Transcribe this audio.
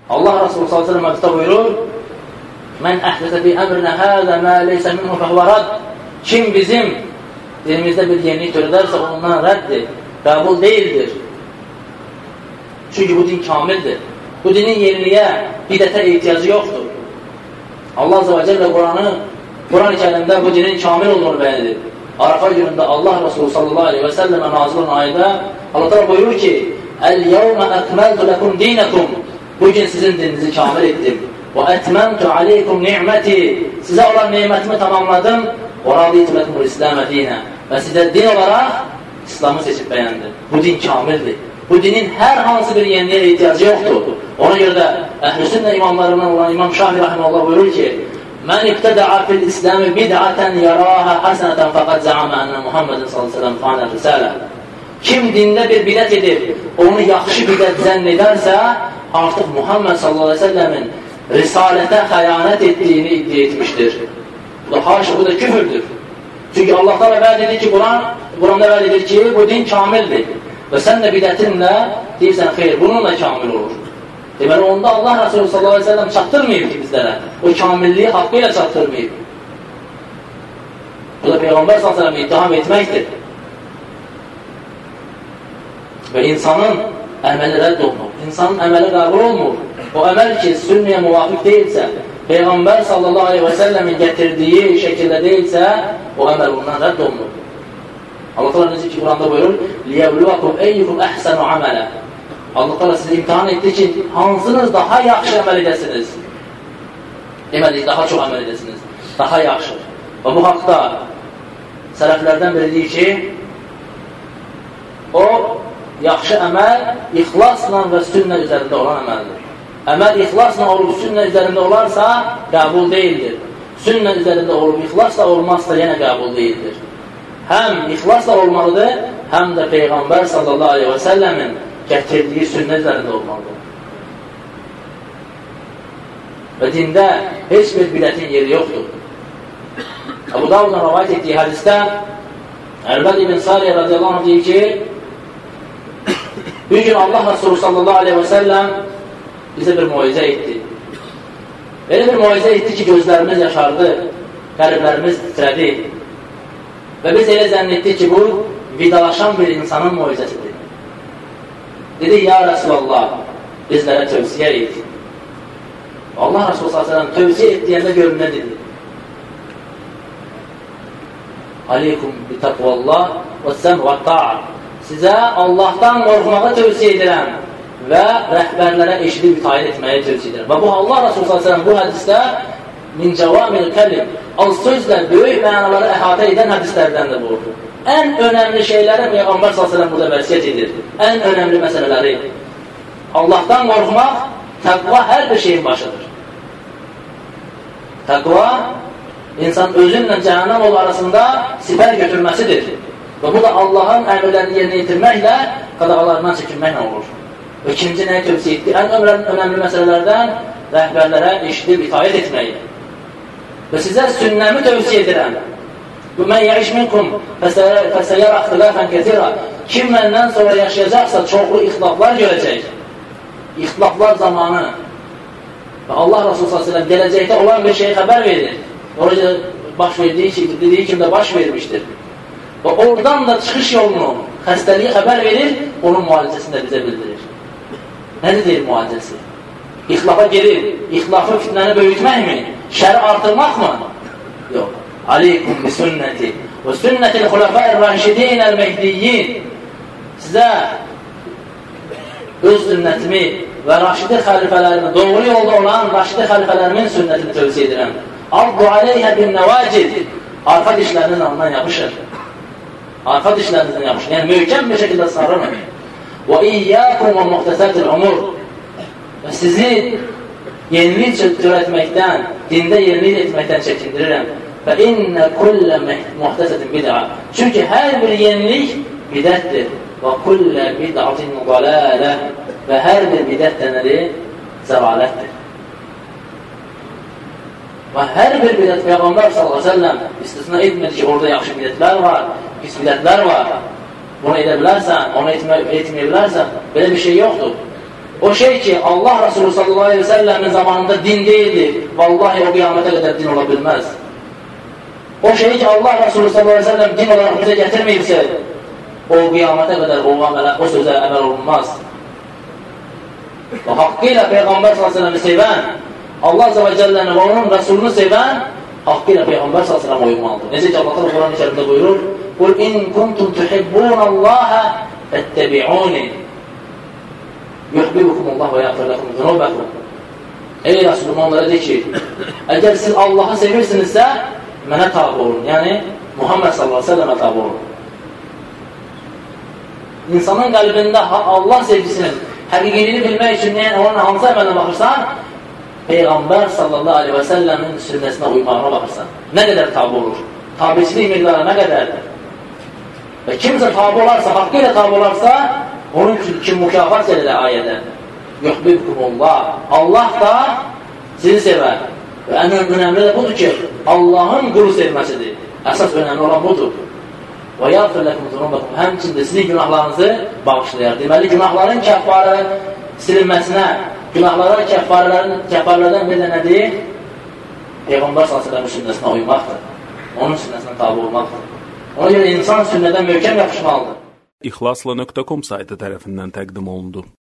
Allah Resulü sallallahu aleyhi ve sellem buyurur: "Men ahdatha fi emrina hada ma laysa minhu fehuve rad." Kim bizim dinimizdə bir yenilik törədərsə ondan rəddir, qəbul deyildir. Çünki bu din kamildir. Bu dinin yeniliyə, bidətə ehtiyacı yoxdur. Allah Azze ve Celle Kur'an-ı Kerim'də bu dinin kamil olduğunu bəyan edir. Arafa günündə Allah Resulü sallallahu aleyhi ve sellem'e nazil olan ayda Allah Teala buyurur ki: "El-yevme ekmeltu lekum dinakum." Bugün sizin dininizi kamil ettim. "Ve etmemtu aleykum ni'meti." Size olan nimetimi tamamladım. "Ve raditu lekumul İslam'e dine." Ve size din olarak İslam'ı seçip beğendim. Bu din kamildir. Bu dinin her hansı bir yeniliğe ihtiyacı yoktur. Ona göre de Ehl-i Sünnet imamlarından olan İmam Şafii rahimehullah buyurur ki: "Men ibteda'a fil İslam'ı bid'aten yaraha haseneten fakat za'ama enne Muhammedin sallallahu aleyhi ve sellem fa'ala risale." Kim dinde bir bidat edip onu yaxşı bidat zannederse artık Muhammed sallallahu aleyhi ve sellemin risalete hayanet ettiğini iddia etmiştir. Bu da haşa, bu da küfürdür. Çünkü Allah Teala vaad edir ki Kur'an'da vaad edir ki bu din kamildir. Ve sen de bidatinle deyirsən xeyr, bununla kamil olur. Deməli onda Allah Resulü sallallahu aleyhi ve sellem çatdırmayıb ki bizlərə. O kamilliyi haqqıyla çatdırmayıb. Bu da Peygamber sallallahu aleyhi ve sellem ittiham etməkdir. Ve insanın əməli rədd olunur. İnsanın əməli qəbul olmur. O əməl ki sünnəyə muvafıq deyilsə, Peygamber sallallahu aleyhi ve sellemin getirdiği şekilde değilse o əməl ondan rədd olunur. Allah Teala necə ki Kur'an'da buyurur: "Liyebluvakum eyyukum ahsanu amala." Allah Teala sizi imtihan etdi ki hansınız daha yaxşı əməl edəsiniz. Demədik daha çox əməl edəsiniz. Daha yaxşı. Və bu haqda sələflərdən biri deyir ki o yaxşı əməl ixlasla və sünnə üzərində olan əməldir. Əməl ixlasla olub sünnə üzərində olarsa qəbul deyildir. Sünnə üzərində olub ixlasla olmazsa yenə qəbul deyildir. Həm ixlasla olmalıdır, həm də Peyğəmbər sallallahu aleyhi ve sellemin gətirdiyi sünnə üzərində olmalıdır. Və dində heç bir bidətin yeri yoxdur. Əbu Davudun rəvayət etdiyi hədisdə Ərbəd ibn Sariyə radiyallahu anh deyir ki bir gün Allah Resulü sallallahu aleyhi ve sellem bizə bir muizə etdi. Belə bir muizə etdi ki gözlərimiz yaşardı, qəlblərimiz titrədi. Və biz elə zənn etdik ki bu vidalaşan bir insanın muizəsidir. Dedi: "Ya Resulallah, bizlərə tövsiyə et." Allah Resulü sallallahu aleyhi ve sellem tövsiyə etdiyəndə görün nə dedi? "Aleykum bi taqvallah və səm və ta'a." Sizə Allahdan qorxmağı tövsiyə edirəm və rəhbərlərə eşidib itaat etməyi tövsiyə edirəm. Və bu Allah Resulü sallallahu aleyhi ve sellem bu hədisdə min cəvamil kəlim, az sözlə böyük mənaları əhatə edən hədislərdəndir bu. Ən önəmli şeyləri Peyğəmbər sallallahu aleyhi ve sellem burada vəsiyyət edir. Ən önəmli məsələləri. Allahdan qorxmaq, təqva hər bir şeyin başıdır. Təqva, insan özünlə cəhənnəm yolu arasında sipər götürməsidir. Və bu da Allahın əmrlərini yerinə yetirməklə, qadağalarından çəkinməklə olur. Və ikinci nəyə tövsiyə etdi? Ən önəmli məsələlərdən rəhbərlərə eşidib itaat etməyi. Və sizə sünnəmi tövsiyə edirəm. "Mən yəiş minkum fəsəyyər ixtilafən kəthira." Kim məndən sonra yaşayacaqsa çoxlu ixtilaflar görəcək. İxtilaflar zamanı. Və Allah Resulü sallallahu aleyhi ve sellem gələcəkdə olan bir şeyi xəbər verir. Orada baş verdiyi dediyi kimdə baş vermişdir. Və oradan da çıxış yolunu, xəstəliyi xəbər verir, onun müalicəsini də bizə bildirir. Nədir deyil müalicəsi? İxtilafa gelir, ixtilafın fitnəni böyütməkmi? Şəri artırmaq mı? Yox. "Aleykum bi sünnəti və sünnətil xulafəir rəşidin əl-məhdiyyin." Sizə öz sünnətimi və raşidi xəlifələrimi, doğru yolda olan raşidi xəlifələrimin sünnətini tövsiyə edirəm. "Addu aleyhə bin nəvacid." Arxa dişlərinin alından yapışır. Arxa dişlərinizdən yapışır. Yəni möhkəm bir şəkildə sarılın. "Və iyyəkum və muhtəsətil umur." Və sizi yenilik törətməkdən, dində yenilik etməkdən çəkindirirəm. "Fə innə kullə muhtəsətin bid'a." Çünki hər bir yenilik bidətdir. "Və kullə bid'atin dalalə." Və hər bir bidət də nədir? Zəlalətdir. Və hər bir bidət Peyğəmbər sallallahu aleyhi ve sellem istisna etmədi ki, orada yaxşı bidətlər var, pis bidətlər var. Bunu edə bilərsən, onu etməyə bilərsən, belə bir şey yoxdur. O şey ki, Allah Resulü sallallahu aleyhi ve sellemin zamanında din değildi. Vallahi o qiyamətə qədər din ola bilməz. O şey ki, Allah Resulü sallallahu aleyhi ve sellem din olarak bize getirmeyirse, o qiyamətə qədər o sözə əməl olunmaz. O haqqıyla Peyğəmbər sallallahu aleyhi ve sellem'i sevən, Allah azze ve celle'nin ve onun Resulünü sevən, haqqıyla Peyğəmbər sallallahu aleyhi ve sellem'e uymalıdır. Necə ki, Allah Quran-ı Kerimdə buyurur, قُلْ اِنْ كُنْتُمْ تُحِبُّونَ اللّٰهَ فَاتَّبِعُونِ يُحْبِبُكُمُ اللّٰهُ وَيَغْفِرْ لَكُمْ ذُنُوبَكُمْ. Ey Resulüm, onlara de ki, əgər siz Allah'ı sevirsinizsə, mənə tabi olun. Yəni, Muhammed sallallahu aleyhi ve sellem'e tabi olun. İnsanın qəlbində Allah sevgisinin həqiqiliyini bilmək üçün onun hansı əmələ baxırsan, Peyğəmbər sallallahu aleyhi ve sellemin sünnəsinə uymağına baxırsan. Nə qədər tabi olur? Tabiçilik miqdarı nə qədərdir? Və kimsə tabi olarsa, haqqıyla tabi olarsa, onun üçün mükafat edilir ayədə. Yuhbibkumullah. Allah da sizi sevər. Və ən önəmli də budur ki, Allahın qulu sevməsidir. Əsas önəmli olan budur. Və yağfir ləkum zunubakum. Həmçində sizin günahlarınızı bağışlayar. Deməli, günahların kəffarə silinməsinə, günahların kəffarələrdən bir də nədir? Peyğəmbər s.ə.v sünnəsinə uymaqdır. Onun sünnəsinə tabi olmaqdır. Ona görə insan sünnədən möhkəm yapışmalıdır. İhlasla.com saytı tərəfindən təqdim olundu.